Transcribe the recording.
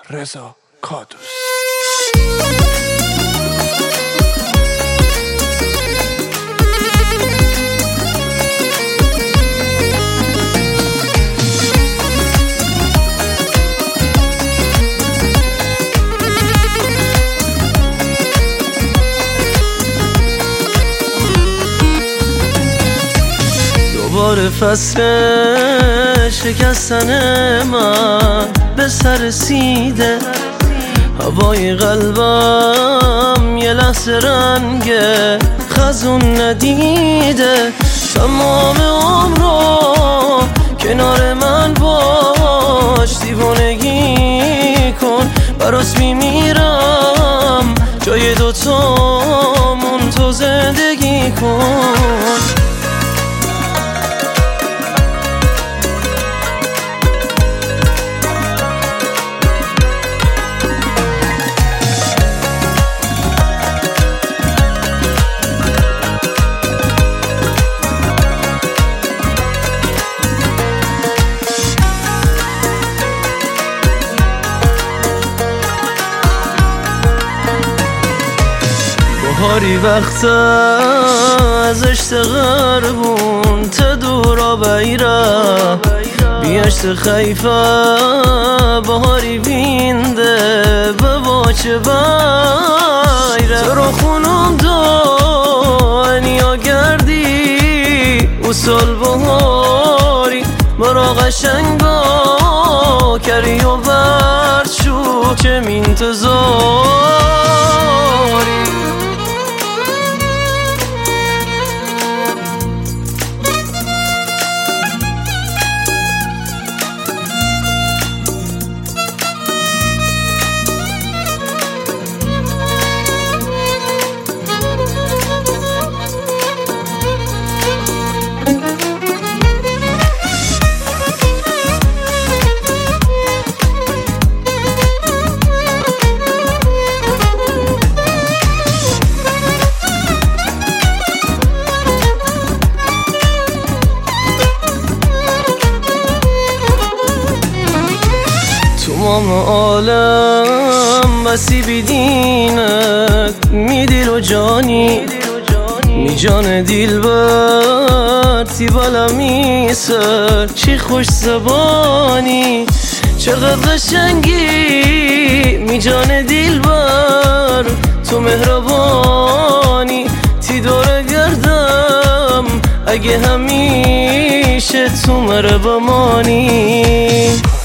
رضا کادوس. دوباره فصل شکستن من به سر رسیده، هوای قلبم یه لحظه رنگ خزون ندیده. تمام عمرو کنار من باش، دیوانگی کن براس میمیرم، جای دوتامون تو زندگی کن. بهاری وقت ازش غربون تا دورا بیره بیاشت خیفه بهاری بینده به باچه بیره. تو رو خونم دنیا گردی اصول بهاری مرا قشنگ با کری و برد شو که منتظاری. تمام عالم بسی بیدینت می دل و جانی می جان دیل بر تی بالا می سر چی خوش زبانی چقدر قشنگی می جان دیل بر تو مهربانی تی دور گردم اگه همیشه تو مره بمانی.